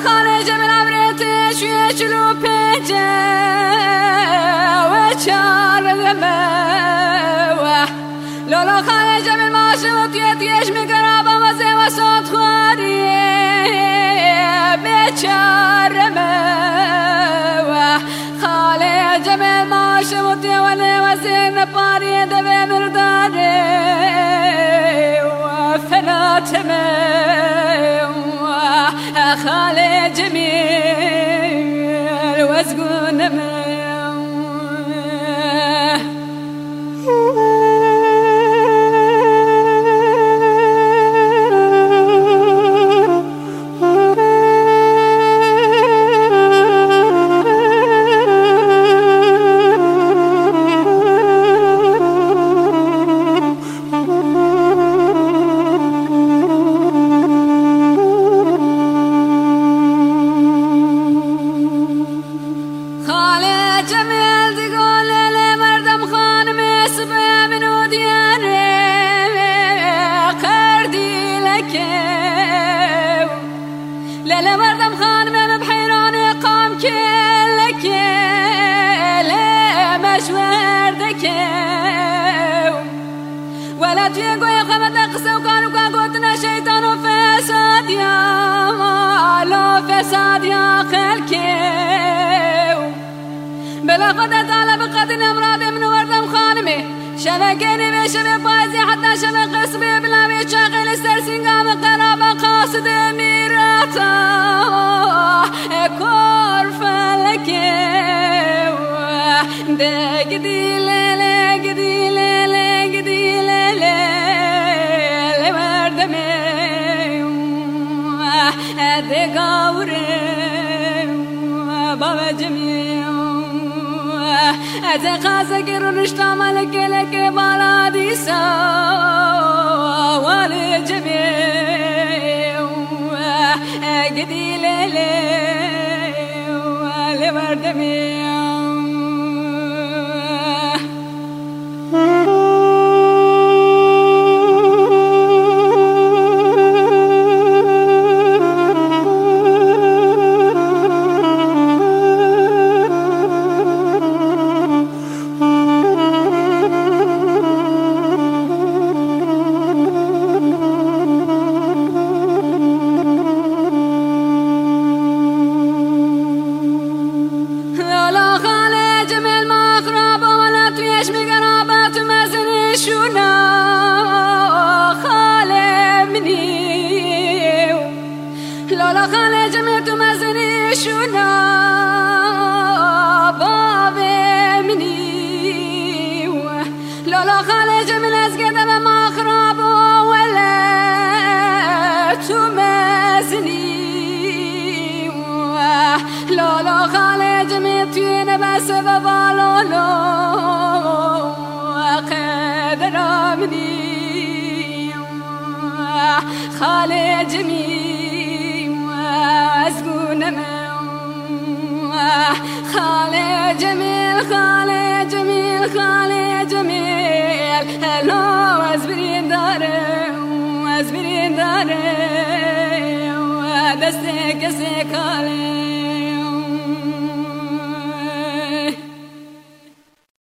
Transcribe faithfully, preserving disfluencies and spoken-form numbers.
خارج من عمرتش ويشلو بيجا وشار الموه لولا خارج من ماشوت يتيش مقرابة وزي وصوت خاري بشار الموه خارج من ماشوت يولي وزي نباري دبي مرداري وفلا تموه خالي جميل وزقون موه جميل تقول لي مردم خان مسبة من ودياني قردي لك ليلة مردم خان من بحيراني قام كلك لا مشوار دك ولا تيقو يقمت قصة وكانوا قاقوتنا شيطان وفساد يا لو فساد يا خلكي بلا قدرت على بقدر امراض من وردم خانمي شبكيني بشبه بايزي حتى شبه قصبي بلا بيشاغل السرسين قام قرابة قاصد ميراتا كور فلكي دا قدي ليلة قدي ليلة قدي ليلة لوردمي دي قاوري بابا جميل أتقاسى كيرو نشتا ملك لك بلادي سا والي جميع قدي ليلي والي وردمي لولا خالي جميت مزني شونا بابي مني لولا خالي جميل ازقد ما خراب ولا تمزني لولا خالي جميت بس ببالولو قدر مني خالي جميل خالي جميل خالي جميل خالي جميل هلو ازبرين داري ازبرين داري دستك سكالي